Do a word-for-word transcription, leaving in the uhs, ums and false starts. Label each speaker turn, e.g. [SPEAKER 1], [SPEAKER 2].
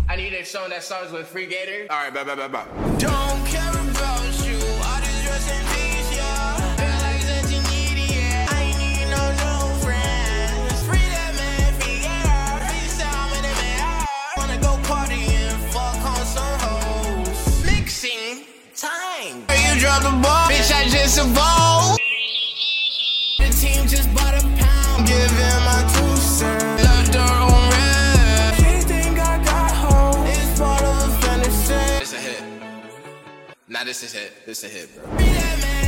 [SPEAKER 1] I need a song that starts with Free Gator.
[SPEAKER 2] All right, bye, bye, bye, bye.
[SPEAKER 3] Don't care about you. I just rest in peace, yeah. Feel like such an idiot. I ain't need no new friends. Free that man, free Gator. Freestyle with him and I wanna go party and fuck on some hoes. Mixing time. You drop the ball, bitch. I just evolved. The team just bought a pound. Give him my two cents. Left her on red. She think I got home. It's part of a fantasy.
[SPEAKER 1] This a hit. Nah, this is hit. This a hit, bro.
[SPEAKER 3] Free that man.